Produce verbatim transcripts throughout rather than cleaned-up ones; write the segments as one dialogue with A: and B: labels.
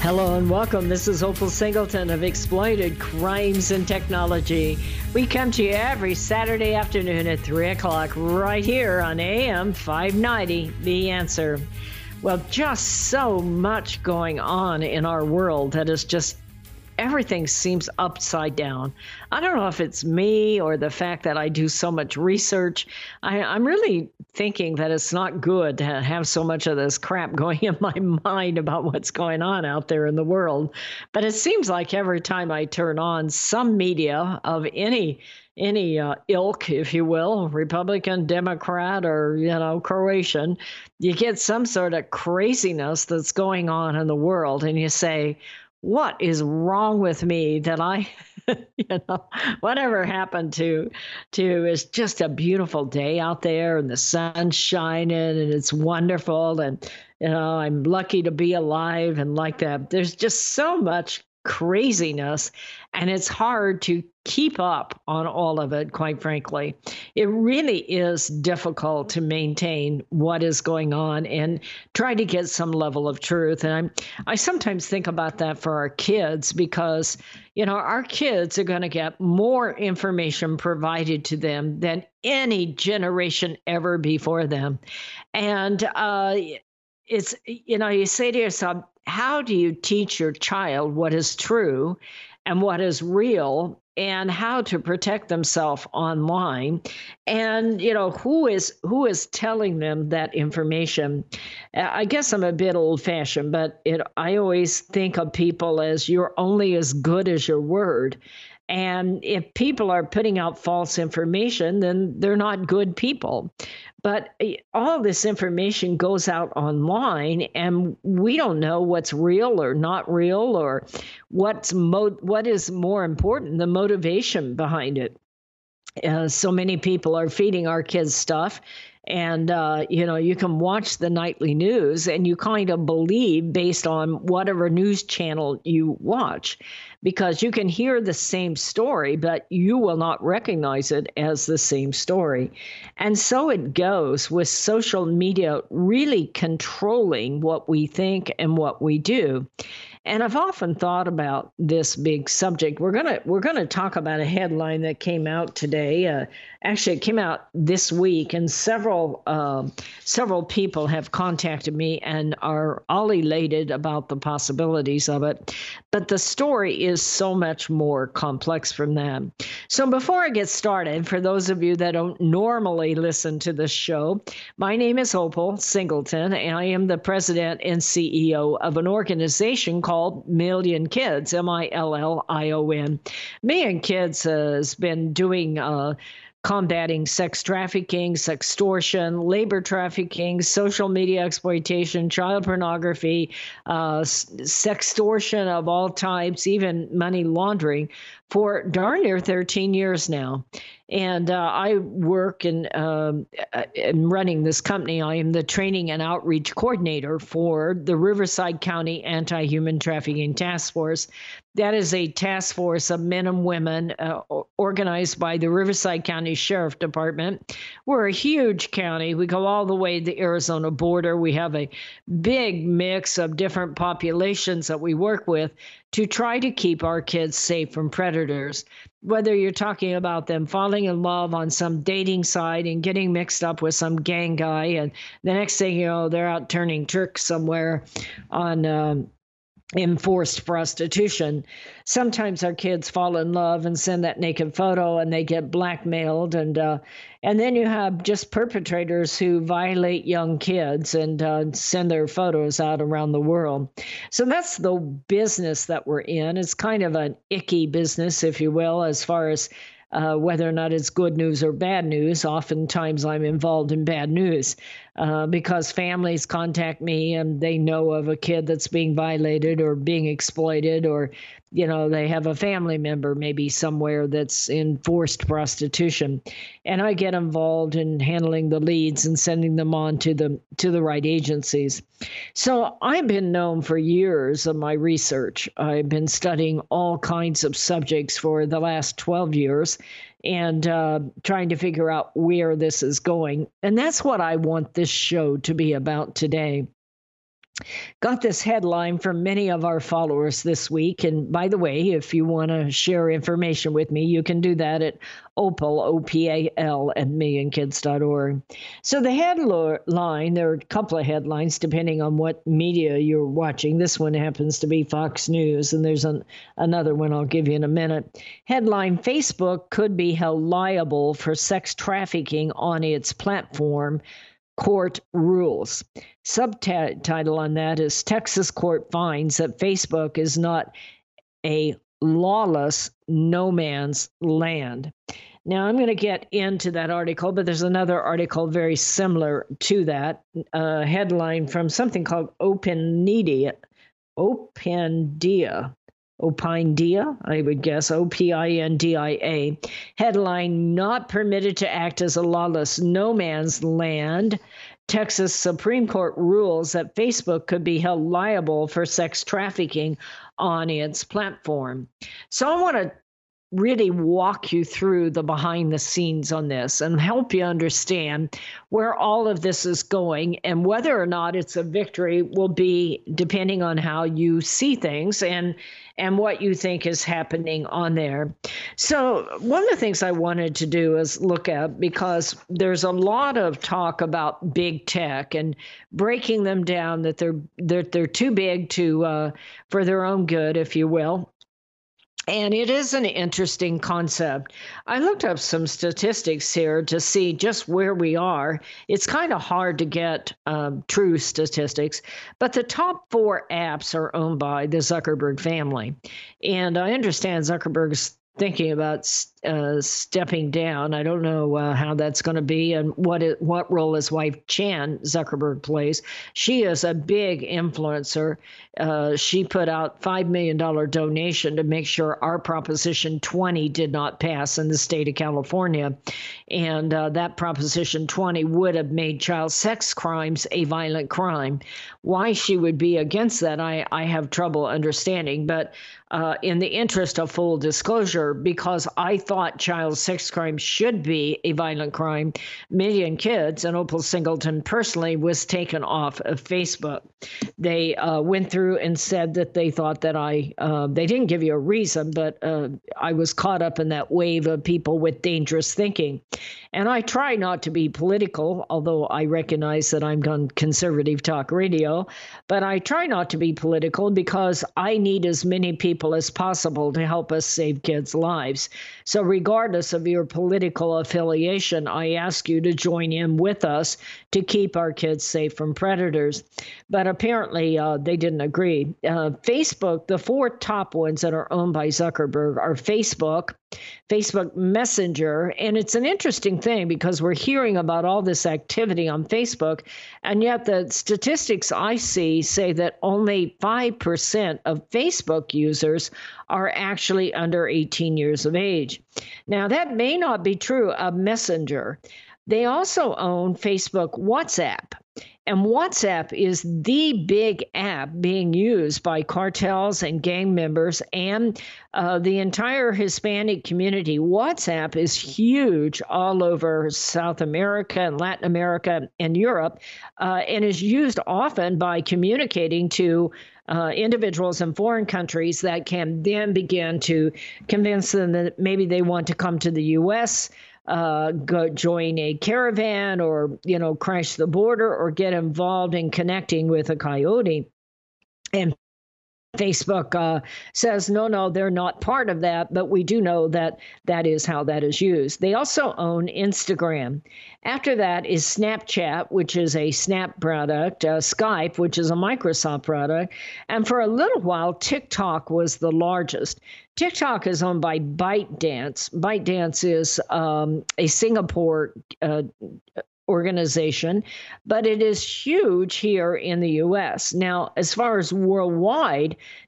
A: Hello and welcome. This is Opal Singleton of Exploited Crimes and Technology. We come to you every Saturday afternoon at three o'clock right here on A M five ninety, The Answer. Well, just so much going on in our world that is just everything seems upside down. I don't know if it's me or the fact that I do so much research. I, I'm really thinking that it's not good to have so much of this crap going in my mind about what's going on out there in the world. But it seems like every time I turn on some media of any any uh, ilk, if you will, Republican, Democrat, or, you know, Croatian, you get some sort of craziness that's going on in the world, and you say, what is wrong with me that I, you know, whatever happened to, to is just a beautiful day out there and the sun's shining and it's wonderful. And, you know, I'm lucky to be alive and like that. There's just so much craziness, and it's hard to keep up on all of it, quite frankly. It really is difficult to maintain what is going on and try to get some level of truth. And I'm, I sometimes think about that for our kids because, you know, our kids are going to get more information provided to them than any generation ever before them. And uh, it's, you know, you say to yourself, how do you teach your child what is true and what is real and how to protect themselves online? And, you know, who is who is telling them that information? I guess I'm a bit old fashioned, but it, I always think of people as you're only as good as your word. And if people are putting out false information, then they're not good people. But all this information goes out online, and we don't know what's real or not real, or what's mo- what is more important, the motivation behind it. Uh, so many people are feeding our kids stuff. And, uh, you know, you can watch the nightly news and you kind of believe based on whatever news channel you watch, because you can hear the same story, but you will not recognize it as the same story. And so it goes with social media really controlling what we think and what we do. And I've often thought about this big subject. We're gonna we're gonna talk about a headline that came out today. Uh, actually, it came out this week, and several uh, several people have contacted me and are all elated about the possibilities of it. But the story is so much more complex from that. So before I get started, for those of you that don't normally listen to this show, my name is Opal Singleton, and I am the president and C E O of an organization called Called Million Kids, M I L L I O N. Million Kids uh, has been doing uh, combating sex trafficking, sextortion, labor trafficking, social media exploitation, child pornography, uh, sextortion of all types, even money laundering for darn near thirteen years now. And uh, I work in, um, in running this company. I am the training and outreach coordinator for the Riverside County Anti-Human Trafficking Task Force. That is a task force of men and women uh, organized by the Riverside County Sheriff Department. We're a huge county. We go all the way to the Arizona border. We have a big mix of different populations that we work with to try to keep our kids safe from predators. Whether you're talking about them falling in love on some dating site and getting mixed up with some gang guy, and the next thing you know, they're out turning tricks somewhere on um, enforced prostitution. Sometimes our kids fall in love and send that naked photo and they get blackmailed. And uh, and then you have just perpetrators who violate young kids and uh, send their photos out around the world. So that's the business that we're in. It's kind of an icky business, if you will, as far as Uh, whether or not it's good news or bad news. Oftentimes I'm involved in bad news uh, because families contact me and they know of a kid that's being violated or being exploited, or, you know, they have a family member maybe somewhere that's in forced prostitution. And I get involved in handling the leads and sending them on to the to the right agencies. So I've been known for years of my research. I've been studying all kinds of subjects for the last twelve years and uh, trying to figure out where this is going. And that's what I want this show to be about today. Got this headline from many of our followers this week. And by the way, if you want to share information with me, you can do that at Opal, O P A L, at million kids dot org. So the headline, there are a couple of headlines depending on what media you're watching. This one happens to be Fox News, and there's an, another one I'll give you in a minute. Headline, Facebook could be held liable for sex trafficking on its platform. Court rules. Subtitle on that is Texas court finds that Facebook is not a lawless no man's land. Now, I'm going to get into that article, but there's another article very similar to that, a headline from something called Opendia. Opendia. Opindia, I would guess, O P I N D I A. Headline, not permitted to act as a lawless no man's land. Texas Supreme Court rules that Facebook could be held liable for sex trafficking on its platform. So I want to really walk you through the behind the scenes on this and help you understand where all of this is going, and whether or not it's a victory will be depending on how you see things and and what you think is happening on there. So one of the things I wanted to do is look at, because there's a lot of talk about big tech and breaking them down, that they're they're, they're too big to uh, for their own good, if you will. And it is an interesting concept. I looked up some statistics here to see just where we are. It's kind of hard to get um, true statistics, but the top four apps are owned by the Zuckerberg family. And I understand Zuckerberg's thinking about uh, stepping down. I don't know uh, how that's going to be and what it, what role his wife Chan Zuckerberg plays. She is a big influencer. Uh, she put out five million dollars donation to make sure our Proposition twenty did not pass in the state of California. And uh, that Proposition twenty would have made child sex crimes a violent crime. Why she would be against that, I, I have trouble understanding. But uh, in the interest of full disclosure, because I thought child sex crimes should be a violent crime, Million Kids and Opal Singleton personally was taken off of Facebook. They uh, went through and said that they thought that I, uh, they didn't give you a reason, but uh, I was caught up in that wave of people with dangerous thinking. And I try not to be political, although I recognize that I'm on conservative talk radio, but I try not to be political because I need as many people as possible to help us save kids' lives. So regardless of your political affiliation, I ask you to join in with us to keep our kids safe from predators. But apparently uh, they didn't agree. Uh, Facebook, the four top ones that are owned by Zuckerberg are Facebook, Facebook Messenger. And it's an interesting thing because we're hearing about all this activity on Facebook, and yet the statistics I see say that only five percent of Facebook users are actually under eighteen years of age. Now, that may not be true of Messenger. They also own Facebook WhatsApp. And WhatsApp is the big app being used by cartels and gang members and uh, the entire Hispanic community. WhatsApp is huge all over South America and Latin America and Europe, uh, and is used often by communicating to Uh, individuals in foreign countries that can then begin to convince them that maybe they want to come to the U S, uh, go join a caravan, or, you know, crash the border, or get involved in connecting with a coyote. And Facebook uh, says, no, no, they're not part of that, but we do know that that is how that is used. They also own Instagram. After that is Snapchat, which is a Snap product, uh, Skype, which is a Microsoft product, and for a little while, TikTok was the largest. TikTok is owned by ByteDance. ByteDance is um, a Singapore uh, organization, but it is huge here in the U S. Now, as far as worldwide,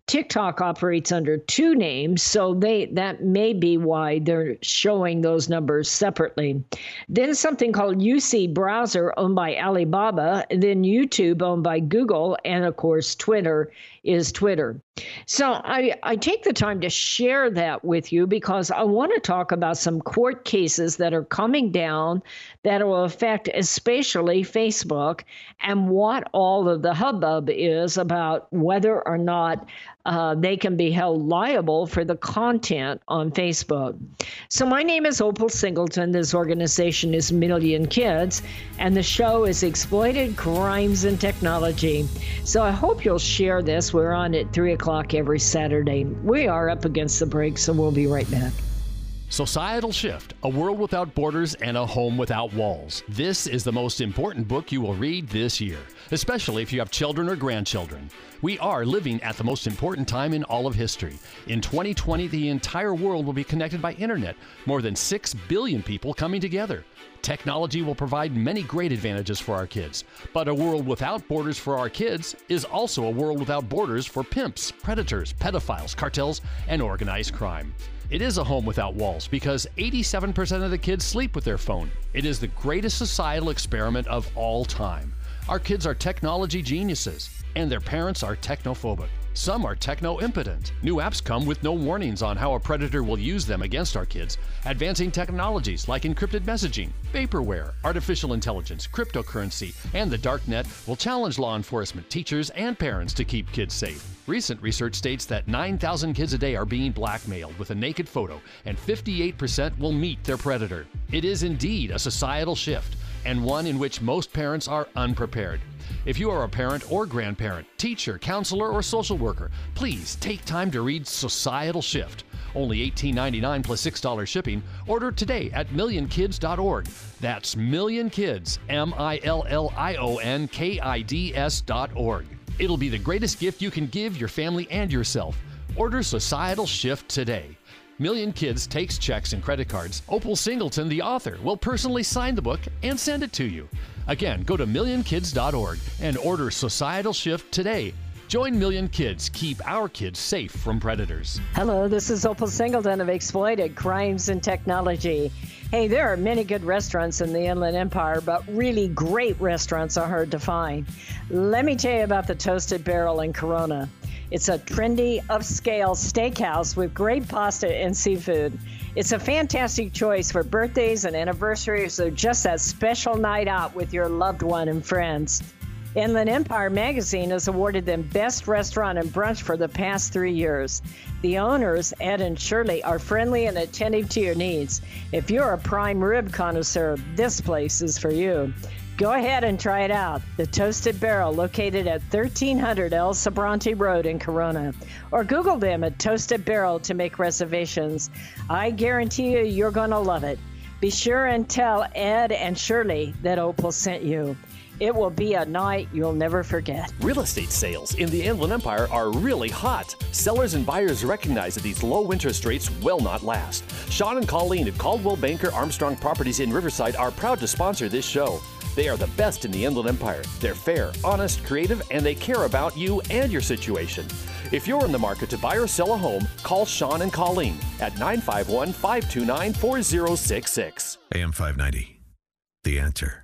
A: TikTok operates under two names, so they that may be why they're showing those numbers separately. Then something called U C Browser, owned by Alibaba, and then YouTube, owned by Google, and of course Twitter is Twitter. So I, I take the time to share that with you because I want to talk about some court cases that are coming down that will affect especially Facebook and what all of the hubbub is about whether or not uh, they can be held liable for the content on Facebook. So my name is Opal Singleton. This organization is Million Kids, and the show is Exploited Crimes and Technology. So I hope you'll share this. We're on at three o'clock every Saturday. We are up against the break, so we'll be right back.
B: Societal Shift, A World Without Borders and a Home Without Walls. This is the most important book you will read this year, especially if you have children or grandchildren. We are living at the most important time in all of history. In twenty twenty, the entire world will be connected by internet, more than six billion people coming together. Technology will provide many great advantages for our kids, but a world without borders for our kids is also a world without borders for pimps, predators, pedophiles, cartels, and organized crime. It is a home without walls because eighty-seven percent of the kids sleep with their phone. It is the greatest societal experiment of all time. Our kids are technology geniuses, and their parents are technophobic. Some are techno-impotent. New apps come with no warnings on how a predator will use them against our kids. Advancing technologies like encrypted messaging, vaporware, artificial intelligence, cryptocurrency, and the dark net will challenge law enforcement, teachers, and parents to keep kids safe. Recent research states that nine thousand kids a day are being blackmailed with a naked photo, and fifty-eight percent will meet their predator. It is indeed a societal shift, and one in which most parents are unprepared. If you are a parent or grandparent, teacher, counselor, or social worker, please take time to read Societal Shift. Only eighteen ninety-nine plus six dollars shipping. Order today at million kids dot org. That's Million Kids, M I L L I O N K I D S dot org. It'll be the greatest gift you can give your family and yourself. Order Societal Shift today. Million Kids takes checks and credit cards. Opal Singleton, the author, will personally sign the book and send it to you. Again, go to million kids dot org and order Societal Shift today. Join Million Kids. Keep our kids safe from predators.
A: Hello, this is Opal Singleton of Exploited Crimes and Technology. Hey, there are many good restaurants in the Inland Empire, but really great restaurants are hard to find. Let me tell you about the Toasted Barrel in Corona. It's a trendy, upscale steakhouse with great pasta and seafood. It's a fantastic choice for birthdays and anniversaries or just that special night out with your loved one and friends. Inland Empire magazine has awarded them Best Restaurant and Brunch for the past three years. The owners, Ed and Shirley, are friendly and attentive to your needs. If you're a prime rib connoisseur, this place is for you. Go ahead and try it out. The Toasted Barrel, located at thirteen hundred El Sobrante Road in Corona. Or Google them at Toasted Barrel to make reservations. I guarantee you, you're going to love it. Be sure and tell Ed and Shirley that Opal sent you. It will be a night you'll never forget.
C: Real estate sales in the Inland Empire are really hot. Sellers and buyers recognize that these low interest rates will not last. Sean and Colleen at Caldwell Banker Armstrong Properties in Riverside are proud to sponsor this show. They are the best in the Inland Empire. They're fair, honest, creative, and they care about you and your situation. If you're in the market to buy or sell a home, call Sean and Colleen at nine five one, five two nine, four zero six six.
D: A M five ninety, The Answer.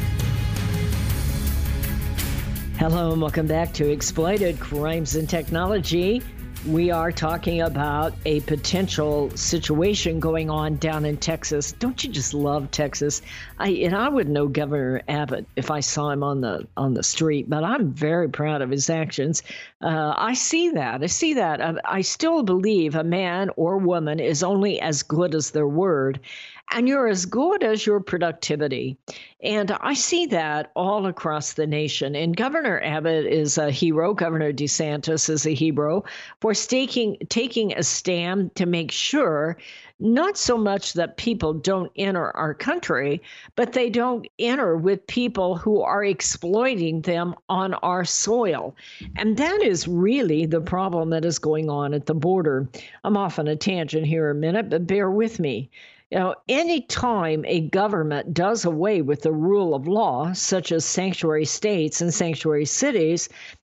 A: Hello and welcome back to Exploited Crimes and Technology. We are talking about a potential situation going on down in Texas. Don't you just love Texas? I and I would know Governor Abbott if I saw him on the on the street, but I'm very proud of his actions. Uh, I see that. I see that. I, I still believe a man or woman is only as good as their word. And you're as good as your productivity. And I see that all across the nation. And Governor Abbott is a hero. Governor DeSantis is a hero for staking, taking a stand to make sure not so much that people don't enter our country, but they don't enter with people who are exploiting them on our soil. And that is really the problem that is going on at the border. I'm off on a tangent here a minute, but bear with me. You know, any time a government does away with the rule of law, such as sanctuary states and sanctuary cities,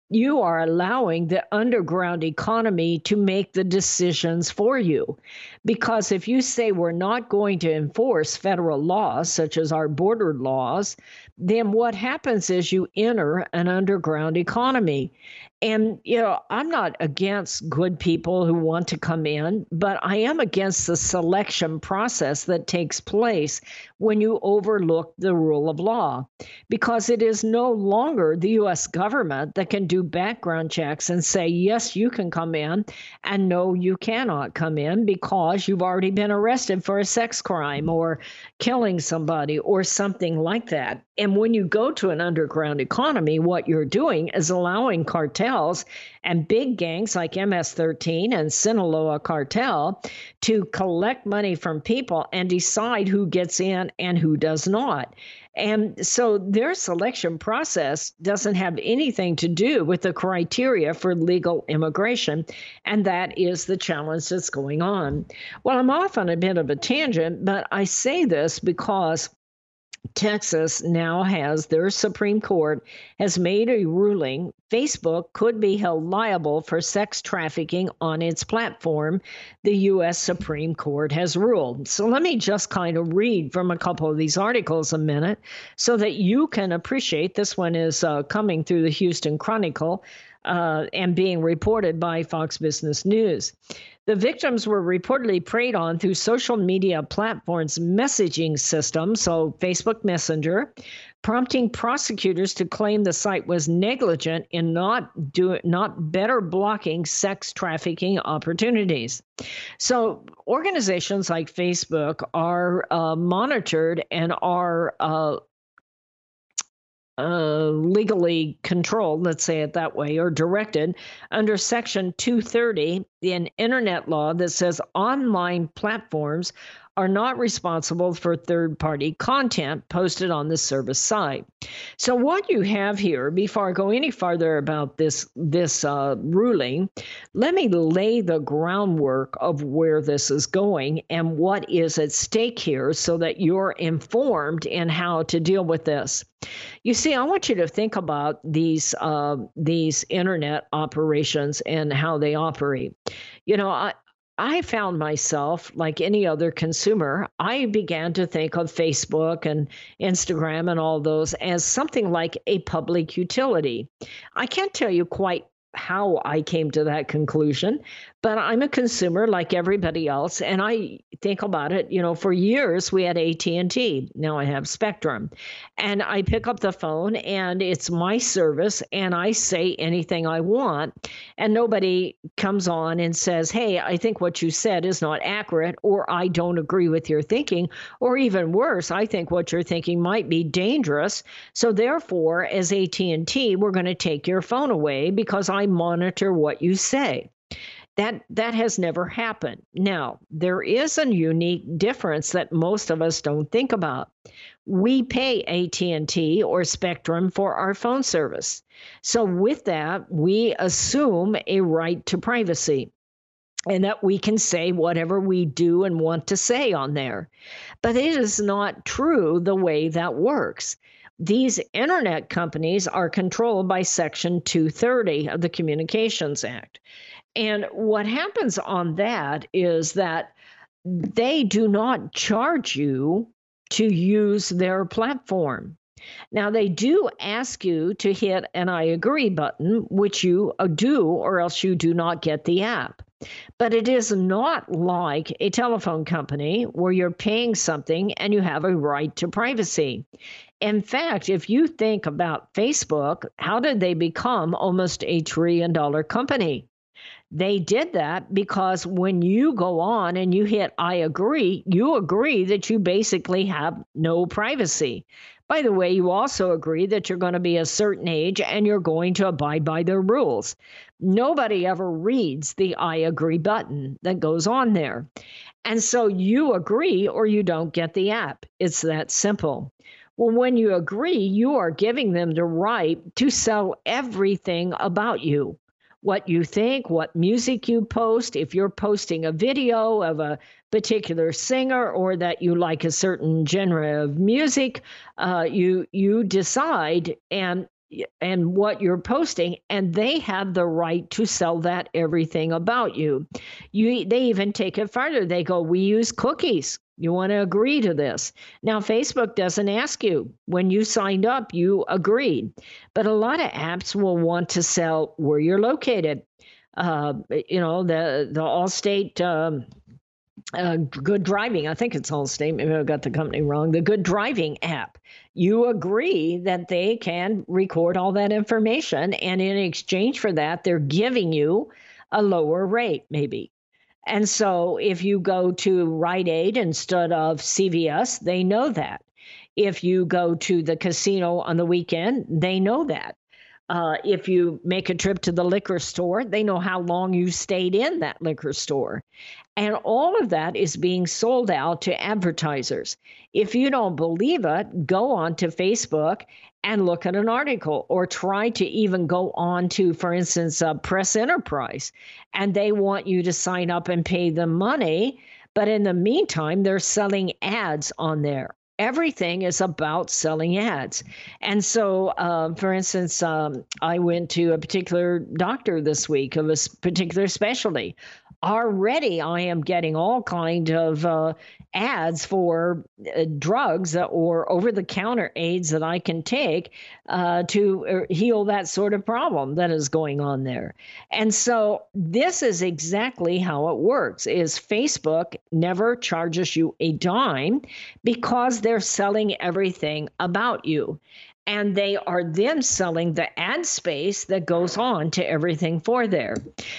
A: you are allowing the underground economy to make the decisions for you. Because if you say we're not going to enforce federal laws, such as our border laws, then what happens is you enter an underground economy. And, you know, I'm not against good people who want to come in, but I am against the selection process that takes place when you overlook the rule of law, because it is no longer the U S government that can do background checks and say, yes, you can come in, and no, you cannot come in because you've already been arrested for a sex crime or killing somebody or something like that. And when you go to an underground economy, what you're doing is allowing cartels and big gangs like M S thirteen and Sinaloa Cartel to collect money from people and decide who gets in and who does not. And so their selection process doesn't have anything to do with the criteria for legal immigration. And that is the challenge that's going on. Well, I'm off on a bit of a tangent, but I say this because Texas now has, their Supreme Court has made a ruling Facebook could be held liable for sex trafficking on its platform, the U S Supreme Court has ruled. So let me just kind of read from a couple of these articles a minute so that you can appreciate. This one is uh, coming through the Houston Chronicle uh, and being reported by Fox Business News. The victims were reportedly preyed on through social media platforms' messaging system, so Facebook Messenger, prompting prosecutors to claim the site was negligent in not do, not better blocking sex trafficking opportunities. So organizations like Facebook are uh, monitored and are uh, Uh, legally controlled, let's say it that way, or directed under Section two thirty, an internet law that says online platforms are not responsible for third-party content posted on the service site. So what you have here, before I go any farther about this, this uh, ruling, let me lay the groundwork of where this is going and what is at stake here so that you're informed in how to deal with this. You see, I want you to think about these uh, these internet operations and how they operate. You know, I, I found myself, like any other consumer, I began to think of Facebook and Instagram and all those as something like a public utility. I can't tell you quite how I came to that conclusion, but I'm a consumer like everybody else, and I think about it. You know, for years we had A T and T. Now I have Spectrum, and I pick up the phone, and it's my service, and I say anything I want, and nobody comes on and says, "Hey, I think what you said is not accurate," or "I don't agree with your thinking," or even worse, "I think what you're thinking might be dangerous. So therefore, as A T and T, we're going to take your phone away because I monitor what you say." That that has never happened. Now, there is a unique difference that most of us don't think about. We pay A T and T or Spectrum for our phone service. So with that, we assume a right to privacy and that we can say whatever we do and want to say on there. But it is not true the way that works. These internet companies are controlled by Section two thirty of the Communications Act. And what happens on that is that they do not charge you to use their platform. Now, they do ask you to hit an I agree button, which you do, or else you do not get the app. But it is not like a telephone company where you're paying something and you have a right to privacy. In fact, if you think about Facebook, how did they become almost a trillion dollar company? They did that because when you go on and you hit I agree, you agree that you basically have no privacy. By the way, you also agree that you're going to be a certain age and you're going to abide by their rules. Nobody ever reads the I agree button that goes on there. And so you agree or you don't get the app. It's that simple. Well, when you agree, you are giving them the right to sell everything about you. What you think, what music you post, if you're posting a video of a particular singer or that you like a certain genre of music, uh, you you decide, and and what you're posting, and they have the right to sell that everything about you. You they even take it further. They go, we use cookies. You want to agree to this. Now, Facebook doesn't ask you. When you signed up, you agreed. But a lot of apps will want to sell where you're located. Uh, you know, the the Allstate um, uh, Good Driving. I think it's Allstate. Maybe I got the company wrong. The Good Driving app. You agree that they can record all that information, and in exchange for that, they're giving you a lower rate, maybe. And so if you go to Rite Aid instead of C V S, they know that. If you go to the casino on the weekend, they know that. Uh, if you make a trip to the liquor store, they know how long you stayed in that liquor store. And all of that is being sold out to advertisers. If you don't believe it, go on to Facebook and look at an article, or try to even go on to, for instance, uh, Press Enterprise, and they want you to sign up and pay them money. But in the meantime, they're selling ads on there. Everything is about selling ads. And so, uh, for instance, um, I went to a particular doctor this week of a particular specialty. Already, I am getting all kind of uh, ads for uh, drugs or over-the-counter aids that I can take uh, to heal that sort of problem that is going on there. And so this is exactly how it works, is Facebook never charges you a dime because they're selling everything about you. And they are then selling the ad space that goes on to everything for there.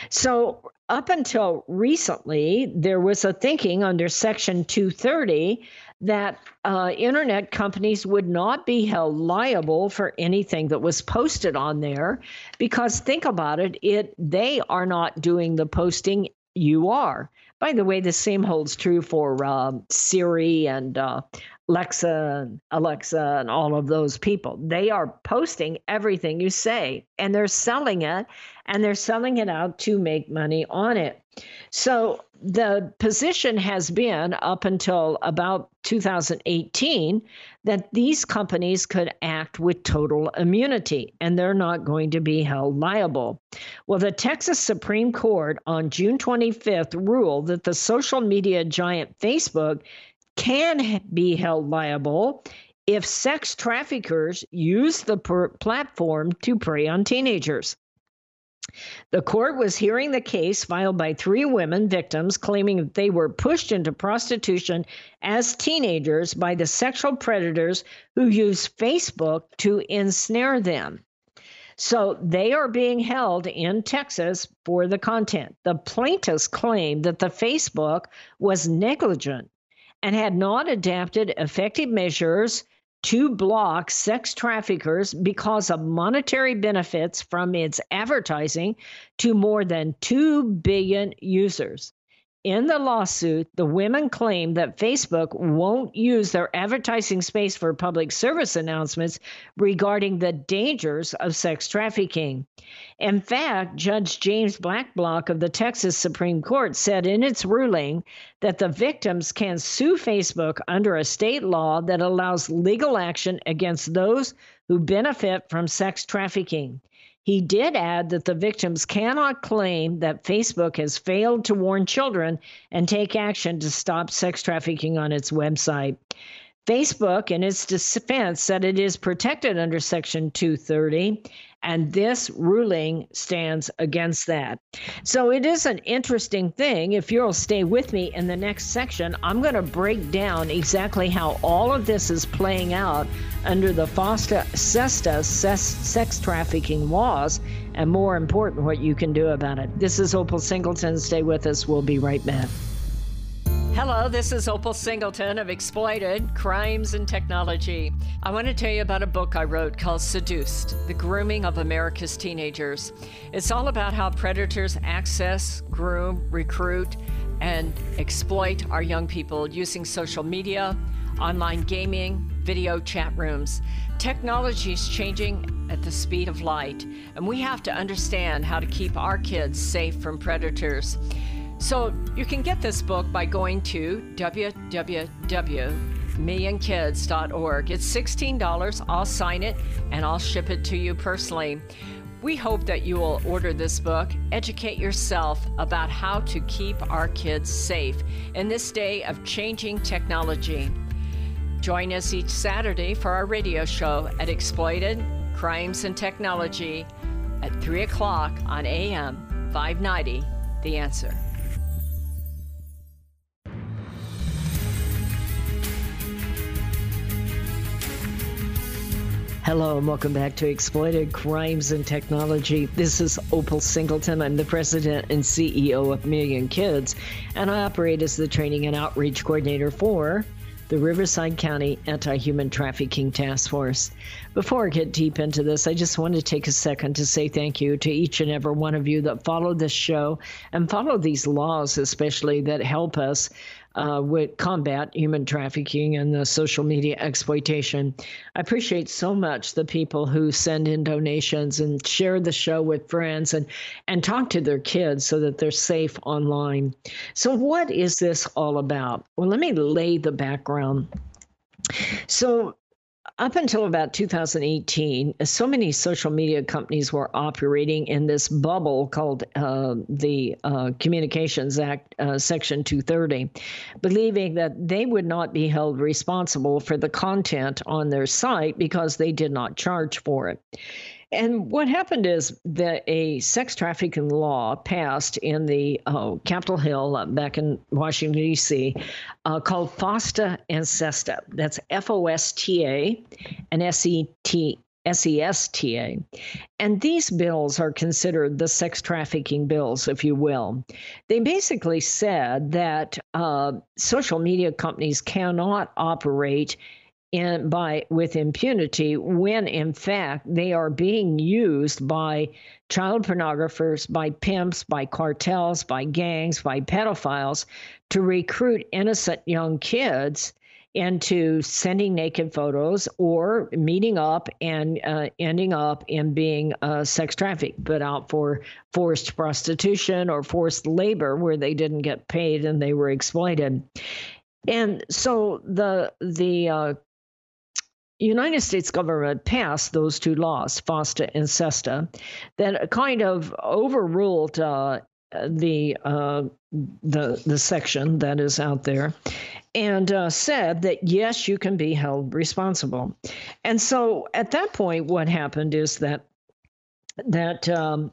A: So up until recently, there was a thinking under Section two thirty that uh, internet companies would not be held liable for anything that was posted on there, because think about it, it they are not doing the posting, you are. By the way, the same holds true for uh, Siri and uh, Alexa, Alexa, and all of those people. They are posting everything you say, and they're selling it, and they're selling it out to make money on it. So the position has been up until about two thousand eighteen that these companies could act with total immunity, and they're not going to be held liable. Well, the Texas Supreme Court on June twenty-fifth ruled that the social media giant Facebook can be held liable if sex traffickers use the per- platform to prey on teenagers. The court was hearing the case filed by three women victims claiming that they were pushed into prostitution as teenagers by the sexual predators who used Facebook to ensnare them. So they are being held in Texas for the content. The plaintiffs claimed that the Facebook was negligent and had not adapted effective measures to block sex traffickers because of monetary benefits from its advertising to more than two billion users. In the lawsuit, the women claim that Facebook won't use their advertising space for public service announcements regarding the dangers of sex trafficking. In fact, Judge James Blackblock of the Texas Supreme Court said in its ruling that the victims can sue Facebook under a state law that allows legal action against those who benefit from sex trafficking. He did add that the victims cannot claim that Facebook has failed to warn children and take action to stop sex trafficking on its website. Facebook, in its defense, said it is protected under Section two thirty, and this ruling stands against that. So it is an interesting thing. If you'll stay with me in the next section, I'm going to break down exactly how all of this is playing out under the FOSTA-SESTA sex trafficking laws, and more important, what you can do about it. This is Opal Singleton. Stay with us. We'll be right back. Hello, this is Opal Singleton of Exploited Crimes and Technology. I want to tell you about a book I wrote called Seduced, The Grooming of America's Teenagers. It's all about how predators access, groom, recruit, and exploit our young people using social media, online gaming, video chat rooms. Technology is changing at the speed of light, and we have to understand how to keep our kids safe from predators. So you can get this book by going to w w w million kids dot org. It's sixteen dollars. I'll sign it and I'll ship it to you personally. We hope that you will order this book, educate yourself about how to keep our kids safe in this day of changing technology. Join us each Saturday for our radio show at Exploited Crimes and Technology at three o'clock on A M five ninety, The Answer. Hello and welcome back to Exploited Crimes and Technology. This is Opal Singleton. I'm the president and C E O of Million Kids, and I operate as the training and outreach coordinator for the Riverside County Anti-Human Trafficking Task Force. Before I get deep into this, I just want to take a second to say thank you to each and every one of you that follow this show and follow these laws, especially that help us Uh, with combat human trafficking and the social media exploitation. I appreciate so much the people who send in donations and share the show with friends and, and talk to their kids so that they're safe online. So what is this all about? Well, let me lay the background. So up until about two thousand eighteen, so many social media companies were operating in this bubble called uh, the uh, Communications Act, uh, Section two thirty, believing that they would not be held responsible for the content on their site because they did not charge for it. And what happened is that a sex trafficking law passed in the uh, Capitol Hill uh, back in Washington, D C, uh, called FOSTA and SESTA. That's F O S T A and S E T S E S T A. And these bills are considered the sex trafficking bills, if you will. They basically said that uh, social media companies cannot operate in, by with impunity when, in fact, they are being used by child pornographers, by pimps, by cartels, by gangs, by pedophiles to recruit innocent young kids into sending naked photos or meeting up and uh, ending up in being uh, sex trafficked, put out for forced prostitution or forced labor where they didn't get paid and they were exploited. And so the the uh, United States government passed those two laws, FOSTA and SESTA, that kind of overruled uh, the uh, the the section that is out there, and uh, said that yes, you can be held responsible. And so at that point, what happened is that that um,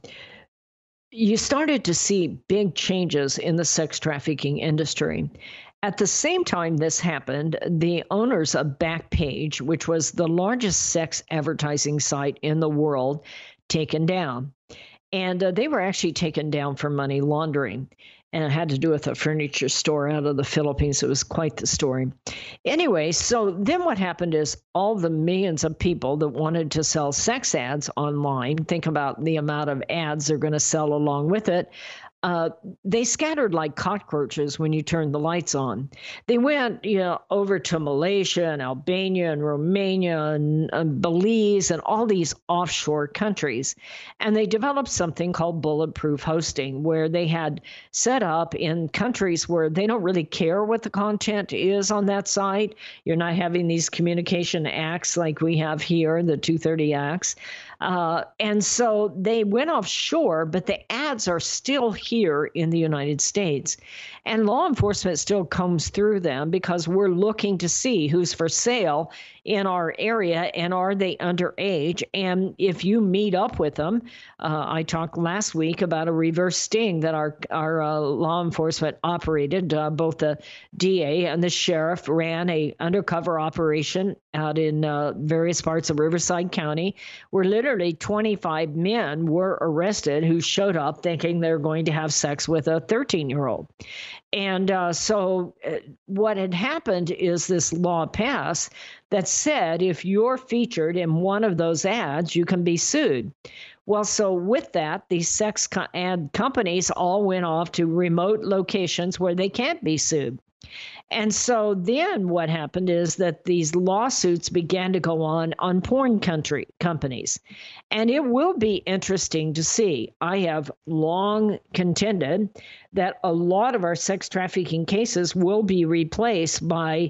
A: you started to see big changes in the sex trafficking industry. At the same time this happened, the owners of Backpage, which was the largest sex advertising site in the world, taken down. And uh, they were actually taken down for money laundering. And it had to do with a furniture store out of the Philippines. It was quite the story. Anyway, so then what happened is all the millions of people that wanted to sell sex ads online, think about the amount of ads they're going to sell along with it, Uh, they scattered like cockroaches when you turned the lights on. They went, you know, over to Malaysia and Albania and Romania and, and Belize and all these offshore countries. And they developed something called bulletproof hosting, where they had set up in countries where they don't really care what the content is on that site. You're not having these communication acts like we have here, the two thirty acts. Uh, and so they went offshore, but the ads are still here in the United States. And law enforcement still combs through them because we're looking to see who's for sale in our area and are they underage. And if you meet up with them, uh, I talked last week about a reverse sting that our, our uh, law enforcement operated. Uh, both the D A and the sheriff ran a undercover operation out in uh, various parts of Riverside County, where literally twenty-five men were arrested who showed up thinking they're going to have sex with a thirteen-year-old. And uh, so uh, what had happened is this law passed that said if you're featured in one of those ads, you can be sued. Well, so with that, these sex co- ad companies all went off to remote locations where they can't be sued. And so then what happened is that these lawsuits began to go on on porn country companies. And it will be interesting to see. I have long contended that a lot of our sex trafficking cases will be replaced by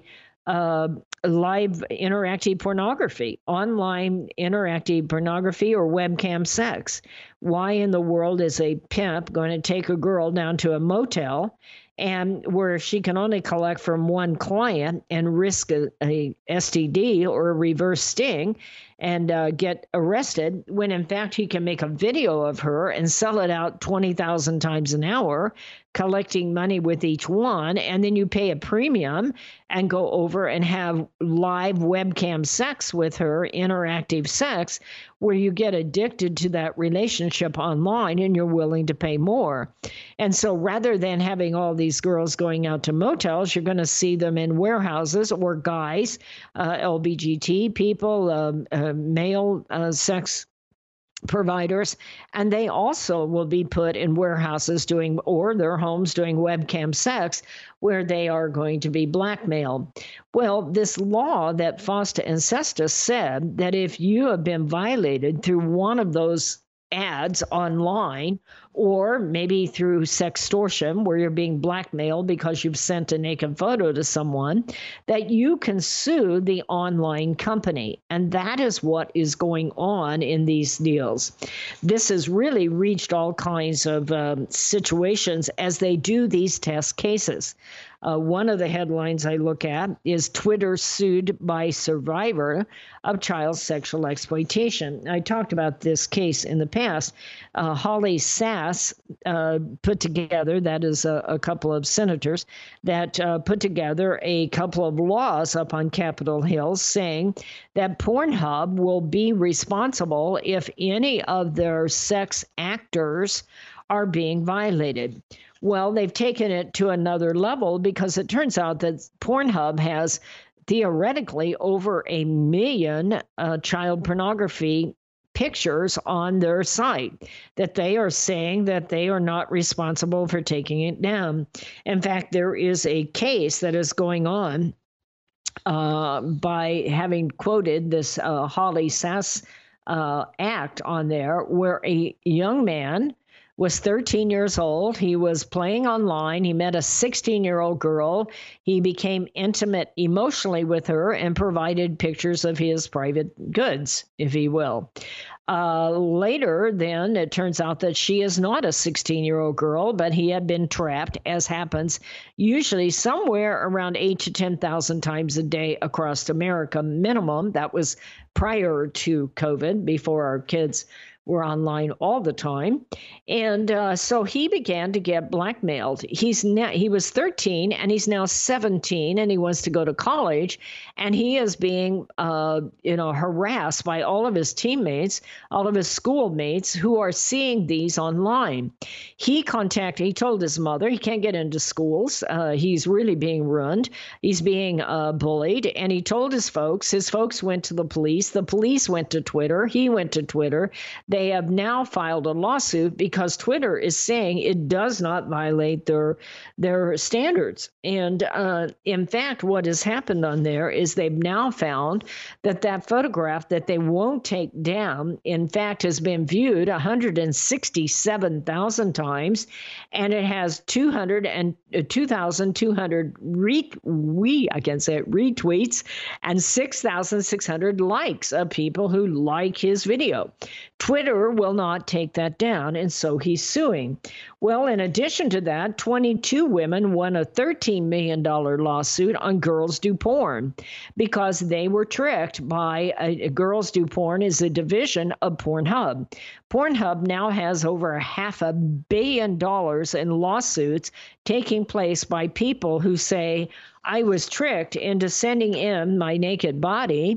A: uh, live interactive pornography, online interactive pornography, or webcam sex. Why in the world is a pimp going to take a girl down to a motel and where she can only collect from one client and risk a, a S T D or a reverse sting and uh, get arrested, when in fact he can make a video of her and sell it out twenty thousand times an hour, collecting money with each one, and then you pay a premium and go over and have live webcam sex with her, interactive sex, where you get addicted to that relationship online and you're willing to pay more. And so rather than having all these girls going out to motels, you're going to see them in warehouses, or guys, uh, L B G T people, um, uh, male uh, sex providers, and they also will be put in warehouses doing, or their homes doing webcam sex, where they are going to be blackmailed. Well, this law that FOSTA and SESTA said that if you have been violated through one of those ads online, or maybe through sextortion, where you're being blackmailed because you've sent a naked photo to someone, that you can sue the online company. And that is what is going on in these deals. This has really reached all kinds of um, situations as they do these test cases. Uh, one of the headlines I look at is Twitter sued by survivor of child sexual exploitation. I talked about this case in the past. Uh, Holly Sass uh, put together, that is a, a couple of senators, that uh, put together a couple of laws up on Capitol Hill saying that Pornhub will be responsible if any of their sex actors are being violated. Well, they've taken it to another level because it turns out that Pornhub has theoretically over a million uh, child pornography pictures on their site, that they are saying that they are not responsible for taking it down. In fact, there is a case that is going on uh, by having quoted this uh, Holly Sass uh, act on there, where a young man was thirteen years old. He was playing online. He met a sixteen-year-old girl. He became intimate emotionally with her and provided pictures of his private goods, if you will. Uh, later, then, it turns out that she is not a sixteen-year-old girl, but he had been trapped, as happens usually somewhere around eight to ten thousand times a day across America minimum. That was prior to COVID, before our kids were online all the time. And uh, so he began to get blackmailed. He's now, he was thirteen and he's now seventeen and he wants to go to college. And he is being, uh, you know, harassed by all of his teammates, all of his schoolmates who are seeing these online. He contacted, he told his mother he can't get into schools. Uh, he's really being ruined. He's being uh, bullied. And he told his folks, his folks went to the police. The police went to Twitter. He went to Twitter. They have now filed a lawsuit because Twitter is saying it does not violate their their standards. And uh, in fact, what has happened on there is they've now found that that photograph that they won't take down, in fact, has been viewed one hundred sixty-seven thousand times, and it has two hundred and uh, two thousand two hundred re we I can say it, retweets and six thousand six hundred likes of people who like his video. Twitter will not take that down, and so he's suing. Well, in addition to that, twenty-two women won a thirteen million dollars lawsuit on Girls Do Porn because they were tricked by a, a Girls Do Porn is a division of Pornhub. Pornhub now has over a half a billion dollars in lawsuits taking place by people who say, I was tricked into sending in my naked body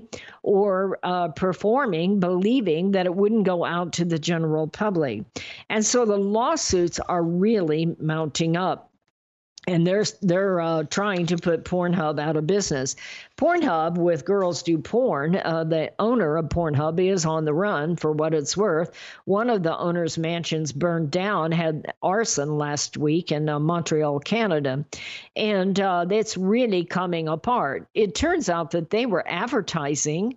A: or uh, performing, believing that it wouldn't go out to the general public. And so the lawsuits are really mounting up. And they're, they're uh, trying to put Pornhub out of business. Pornhub, with Girls Do Porn, uh, the owner of Pornhub is on the run for what it's worth. One of the owner's mansions burned down, had arson last week in uh, Montreal, Canada. And uh, it's really coming apart. It turns out that they were advertising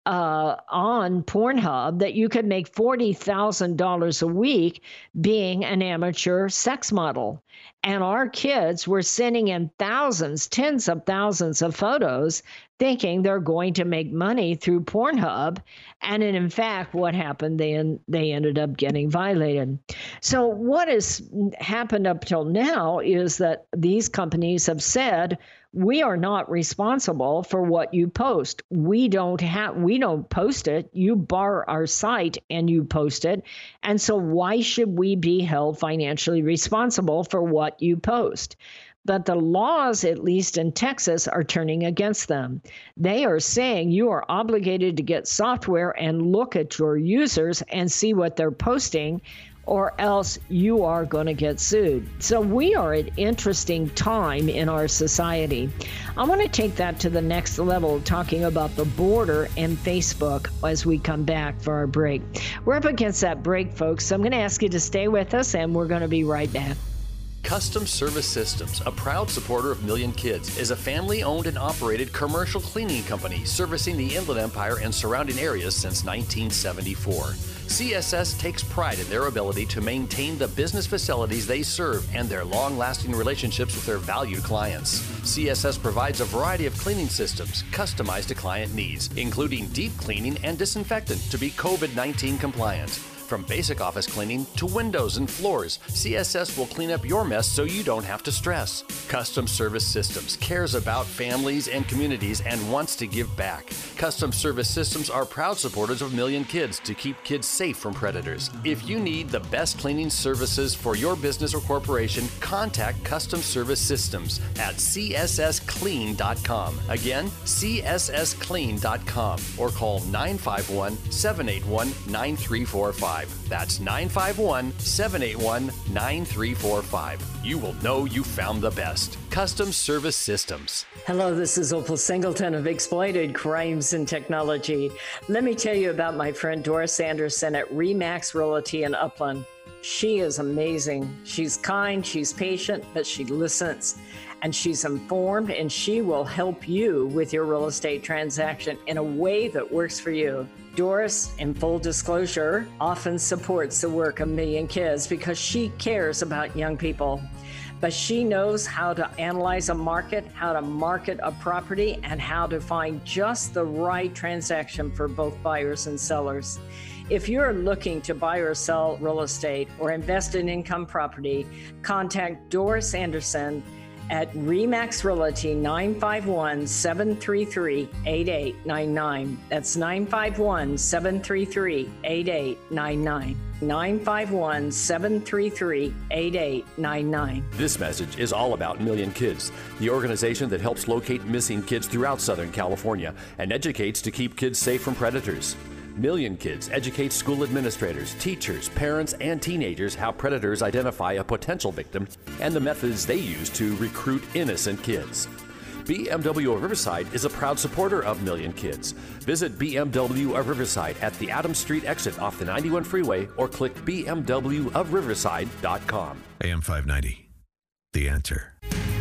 A: uh, on Pornhub that you could make forty thousand dollars a week being an amateur sex model. And our kids were sending in thousands, tens of thousands of photos thinking they're going to make money through Pornhub. And in fact, what happened, they, they ended up getting violated. So what has happened up till now is that these companies have said, we are not responsible for what you post. We don't have, we don't post it. You bar our site and you post it. And so why should we be held financially responsible for what you post? But the laws, at least in Texas, are turning against them. They are saying you are obligated to get software and look at your users and see what they're posting, or else you are going to get sued. So we are at an interesting time in our society. I want to take that to the next level, talking about the border and Facebook as we come back for our break. We're up against that break, folks, so I'm going to ask you to stay with us, and we're going to be right back.
B: Custom Service Systems, a proud supporter of Million Kids, is a family-owned and operated commercial cleaning company servicing the Inland Empire and surrounding areas since nineteen seventy-four. C S S takes pride in their ability to maintain the business facilities they serve and their long-lasting relationships with their valued clients. C S S provides a variety of cleaning systems customized to client needs, including deep cleaning and disinfectant to be COVID nineteen compliant. From basic office cleaning to windows and floors, C S S will clean up your mess so you don't have to stress. Custom Service Systems cares about families and communities and wants to give back. Custom Service Systems are proud supporters of Million Kids to keep kids safe from predators. If you need the best cleaning services for your business or corporation, contact Custom Service Systems at C S S clean dot com. Again, C S S clean dot com, or call nine five one, seven eight one, nine three four five. That's nine five one, seven eight one, nine three four five. You will know you found the best. Custom Service Systems.
A: Hello, this is Opal Singleton of Exploited Crimes and Technology. Let me tell you about my friend Doris Anderson at Remax Realty in Upland. She is amazing. She's kind, she's patient, but she listens. And she's informed, and she will help you with your real estate transaction in a way that works for you. Doris, in full disclosure, often supports the work of Million Kids because she cares about young people. But she knows how to analyze a market, how to market a property, and how to find just the right transaction for both buyers and sellers. If you're looking to buy or sell real estate or invest in income property, contact Doris Anderson at Remax Realty, nine five one, seven three three, eight eight nine nine. That's nine five one, seven three three, eight eight nine nine. nine five one, seven three three, eight eight nine nine.
C: This message is all about Million Kids, the organization that helps locate missing kids throughout Southern California and educates to keep kids safe from predators. Million Kids educates school administrators, teachers, parents, and teenagers how predators identify a potential victim and the methods they use to recruit innocent kids. B M W of Riverside is a proud supporter of Million Kids. Visit B M W of Riverside at the Adams Street exit off the ninety-one freeway or click b m w of riverside dot com.
D: A M five ninety, The Answer.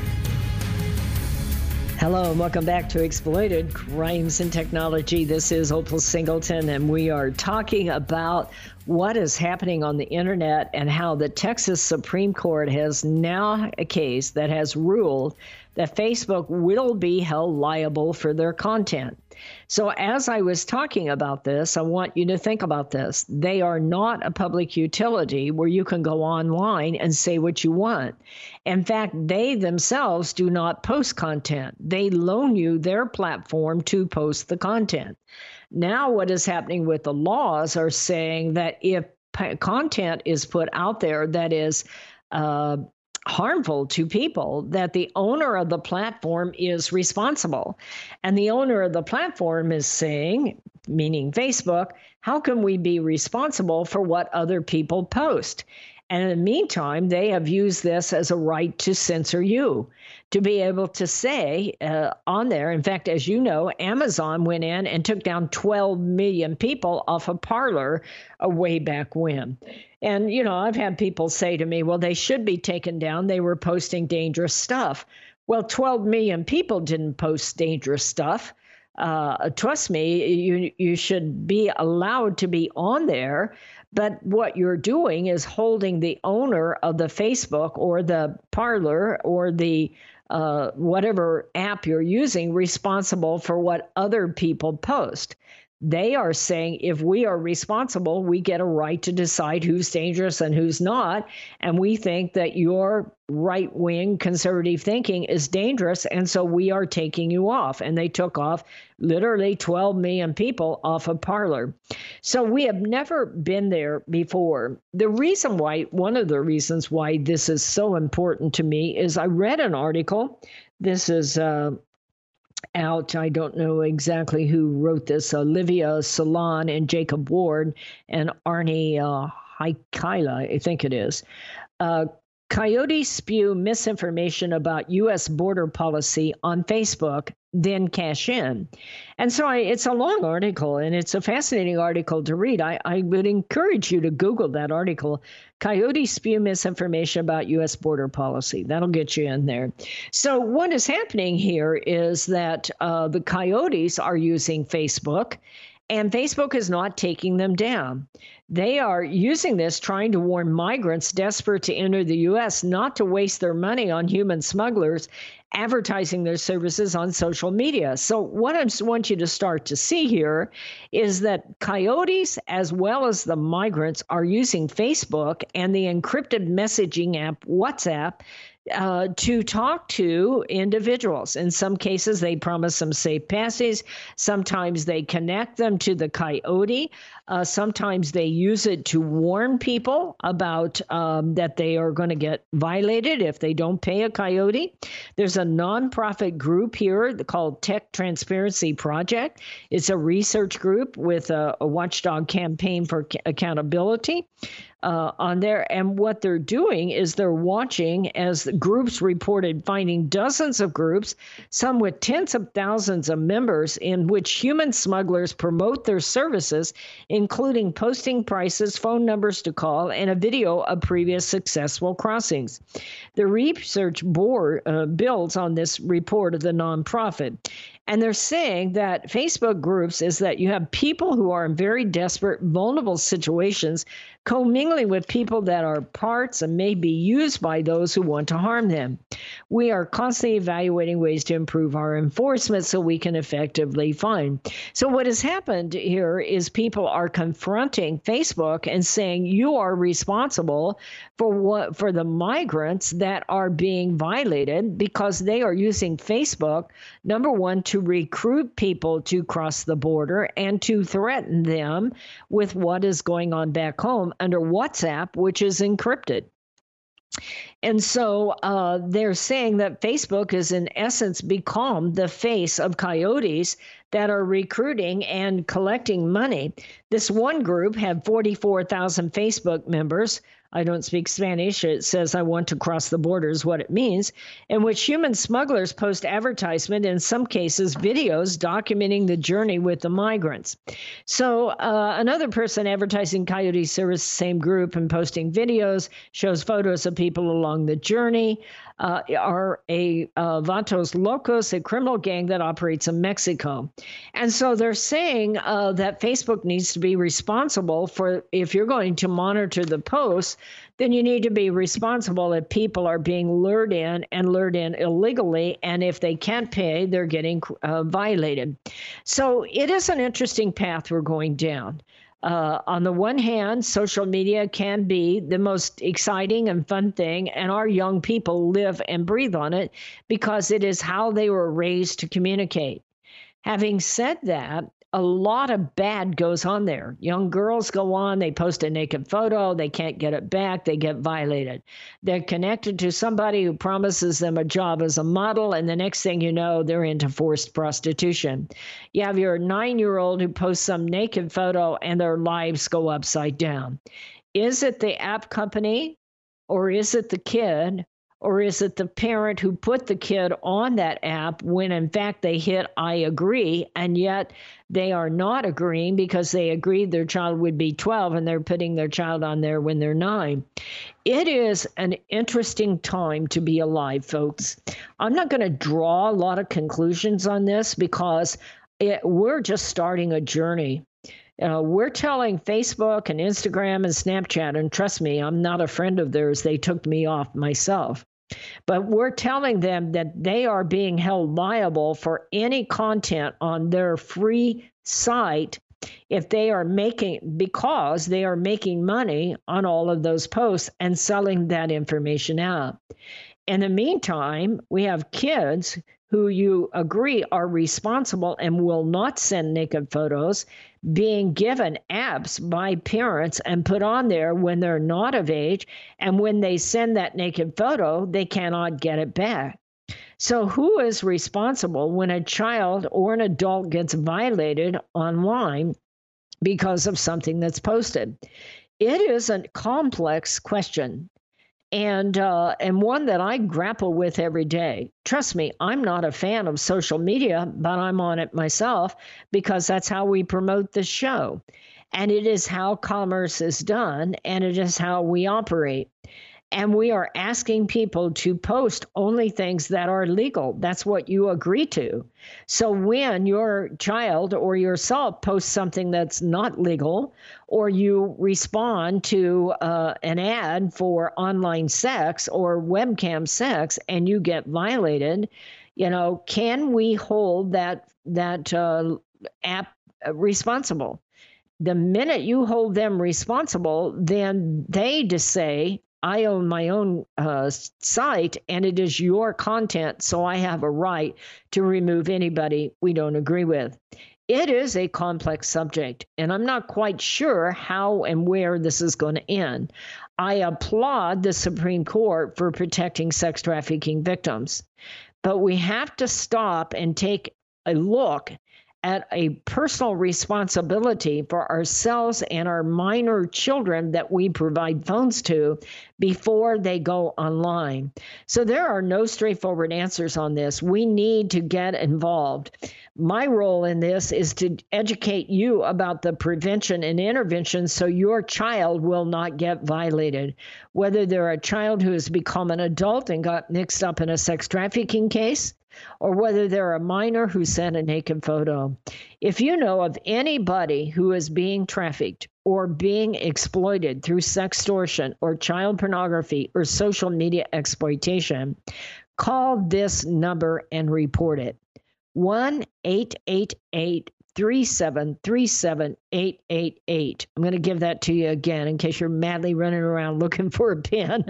A: Hello, and welcome back to Exploited Crimes and Technology. This is Opal Singleton, and we are talking about what is happening on the internet and how the Texas Supreme Court has now a case that has ruled that Facebook will be held liable for their content. So as I was talking about this, I want you to think about this. They are not a public utility where you can go online and say what you want. In fact, they themselves do not post content. They loan you their platform to post the content. Now what is happening with the laws are saying that if content is put out there that is uh, harmful to people, that the owner of the platform is responsible. And the owner of the platform is saying, meaning Facebook, how can we be responsible for what other people post? And in the meantime, they have used this as a right to censor you, to be able to say uh, on there. In fact, as you know, Amazon went in and took down twelve million people off of Parler uh, way back when. And, you know, I've had people say to me, well, they should be taken down. They were posting dangerous stuff. Well, twelve million people didn't post dangerous stuff. Uh, trust me, you you should be allowed to be on there. But what you're doing is holding the owner of the Facebook or the Parler or the uh, whatever app you're using responsible for what other people post. They are saying if we are responsible, we get a right to decide who's dangerous and who's not. And we think that your right-wing conservative thinking is dangerous. And so we are taking you off. And they took off literally twelve million people off of Parler. So we have never been there before. The reason why, one of the reasons why this is so important to me is I read an article. This is uh, out. I don't know exactly who wrote this. Olivia Salon and Jacob Ward and Arnie uh, Haikaila, I think it is. Uh, Coyotes spew misinformation about U S border policy on Facebook, then cash in. And so I, it's a long article, and it's a fascinating article to read. I, I would encourage you to Google that article. Coyotes spew misinformation about U S border policy. That'll get you in there. So what is happening here is that uh, the Coyotes are using Facebook, and Facebook is not taking them down. They are using this, trying to warn migrants desperate to enter the U S not to waste their money on human smugglers advertising their services on social media. So what I just want you to start to see here is that Coyotes, as well as the migrants, are using Facebook and the encrypted messaging app WhatsApp Uh, to talk to individuals. In some cases, they promise them safe passage. Sometimes they connect them to the Coyote. Uh, sometimes they use it to warn people about um, that they are going to get violated if they don't pay a Coyote. There's a nonprofit group here called Tech Transparency Project. It's a research group with a, a watchdog campaign for accountability. Uh, on there. And what they're doing is they're watching as the groups reported finding dozens of groups, some with tens of thousands of members, in which human smugglers promote their services, including posting prices, phone numbers to call, and a video of previous successful crossings. The research board uh, builds on this report of the nonprofit. And they're saying that Facebook groups is that you have people who are in very desperate, vulnerable situations commingling with people that are parts and may be used by those who want to harm them. We are constantly evaluating ways to improve our enforcement so we can effectively find. So what has happened here is people are confronting Facebook and saying you are responsible for what for the migrants that are being violated because they are using Facebook, number one, to recruit people to cross the border and to threaten them with what is going on back home under WhatsApp, which is encrypted. And so uh, they're saying that Facebook is in essence become the face of Coyotes that are recruiting and collecting money. This one group had forty-four thousand Facebook members. I don't speak Spanish. It says I want to cross the border is what it means, in which human smugglers post advertisement, in some cases videos documenting the journey with the migrants. So uh, another person advertising Coyote service, same group, and posting videos, shows photos of people along the journey, uh, are a uh, Vatos Locos, a criminal gang that operates in Mexico. And so they're saying uh, that Facebook needs to be responsible for, if you're going to monitor the posts, then you need to be responsible if people are being lured in and lured in illegally. And if they can't pay, they're getting uh, violated. So it is an interesting path we're going down. Uh, on the one hand, social media can be the most exciting and fun thing, and our young people live and breathe on it because it is how they were raised to communicate. Having said that, a lot of bad goes on there. Young girls go on, they post a naked photo, they can't get it back, they get violated. They're connected to somebody who promises them a job as a model, and the next thing you know, they're into forced prostitution. You have your nine-year-old who posts some naked photo and their lives go upside down. Is it the app company, or is it the kid? Or is it the parent who put the kid on that app when in fact they hit I agree, and yet they are not agreeing because they agreed their child would be twelve and they're putting their child on there when they're nine? It is an interesting time to be alive, folks. I'm not going to draw a lot of conclusions on this because it, we're just starting a journey. Uh, we're telling Facebook and Instagram and Snapchat, and trust me, I'm not a friend of theirs. They took me off myself. But we're telling them that they are being held liable for any content on their free site if they are making, because they are making money on all of those posts and selling that information out. In the meantime, we have kids who you agree are responsible and will not send naked photos being given apps by parents and put on there when they're not of age. And when they send that naked photo, they cannot get it back. So who is responsible when a child or an adult gets violated online because of something that's posted? It is a complex question. And uh, and one that I grapple with every day. Trust me, I'm not a fan of social media, but I'm on it myself because that's how we promote the show. And it is how commerce is done, and it is how we operate. And we are asking people to post only things that are legal. That's what you agree to. So when your child or yourself posts something that's not legal, or you respond to uh, an ad for online sex or webcam sex and you get violated, you know, can we hold that that uh, app responsible? The minute you hold them responsible, then they just say, I own my own uh, site, and it is your content, so I have a right to remove anybody we don't agree with. It is a complex subject, and I'm not quite sure how and where this is going to end. I applaud the Supreme Court for protecting sex trafficking victims, but we have to stop and take a look at a personal responsibility for ourselves and our minor children that we provide phones to before they go online. So there are no straightforward answers on this. We need to get involved. My role in this is to educate you about the prevention and intervention so your child will not get violated. Whether they're a child who has become an adult and got mixed up in a sex trafficking case, or whether they're a minor who sent a naked photo. If you know of anybody who is being trafficked or being exploited through sextortion or child pornography or social media exploitation, call this number and report it. one eight eight eight, three seven three seven, eight eight eight. I'm going to give that to you again in case you're madly running around looking for a pen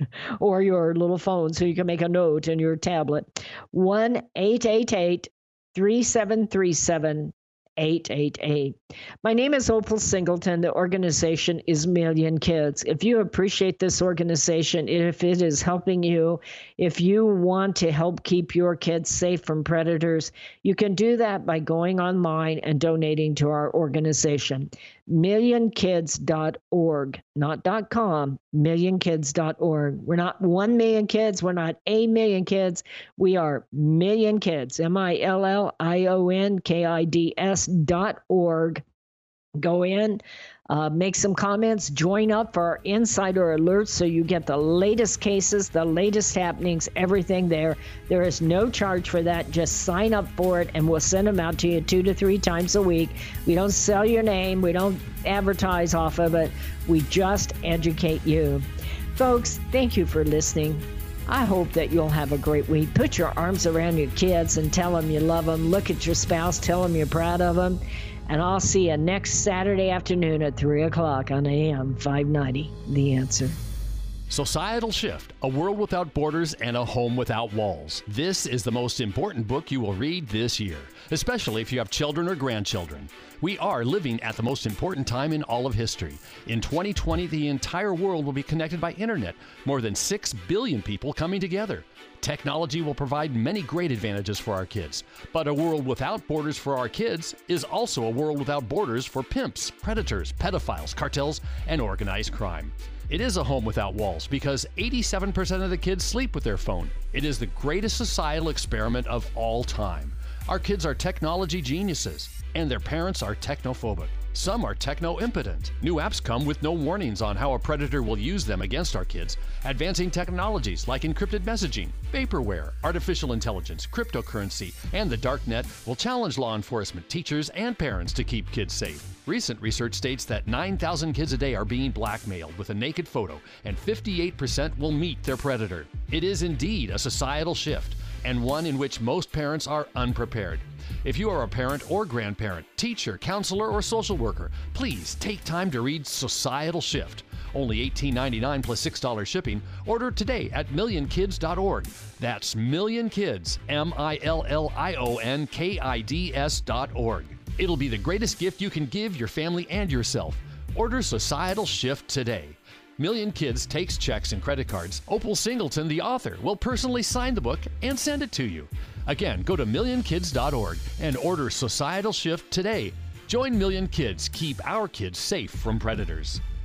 A: or your little phone so you can make a note in your tablet. one eight eight eight, three seven three seven, eight eight eight. My name is Opal Singleton. The organization is Million Kids. If you appreciate this organization, if it is helping you, if you want to help keep your kids safe from predators, you can do that by going online and donating to our organization. million kids dot org, not .com, million kids dot org. We're not one million kids. We're not a million kids. We are Million Kids, M I L L I O N K I D S dot org. Go in, uh, make some comments, join up for our insider alerts so you get the latest cases, the latest happenings, everything there. There is no charge for that. Just sign up for it, and we'll send them out to you two to three times a week. We don't sell your name. We don't advertise off of it. We just educate you. Folks, thank you for listening. I hope that you'll have a great week. Put your arms around your kids and tell them you love them. Look at your spouse, tell them you're proud of them. And I'll see you next Saturday afternoon at three o'clock on A M five ninety, The Answer.
B: Societal Shift, A World Without Borders and a Home Without Walls. This is the most important book you will read this year, especially if you have children or grandchildren. We are living at the most important time in all of history. In twenty twenty, the entire world will be connected by internet, more than six billion people coming together. Technology will provide many great advantages for our kids, but a world without borders for our kids is also a world without borders for pimps, predators, pedophiles, cartels, and organized crime. It is a home without walls because eighty-seven percent of the kids sleep with their phone. It is the greatest societal experiment of all time. Our kids are technology geniuses, and their parents are technophobic. Some are techno-impotent. New apps come with no warnings on how a predator will use them against our kids. Advancing technologies like encrypted messaging, vaporware, artificial intelligence, cryptocurrency, and the dark net will challenge law enforcement, teachers, and parents to keep kids safe. Recent research states that nine thousand kids a day are being blackmailed with a naked photo, and fifty-eight percent will meet their predator. It is indeed a societal shift, and one in which most parents are unprepared. If you are a parent or grandparent, teacher, counselor, or social worker, please take time to read Societal Shift. Only eighteen ninety-nine plus six dollars shipping. Order today at million kids dot org. That's Million Kids, M I L L I O N K I D S dot org. It'll be the greatest gift you can give your family and yourself. Order Societal Shift today. Million Kids takes checks and credit cards. Opal Singleton, the author, will personally sign the book and send it to you. Again, go to million kids dot org and order Societal Shift today. Join Million Kids. Keep our kids safe from predators.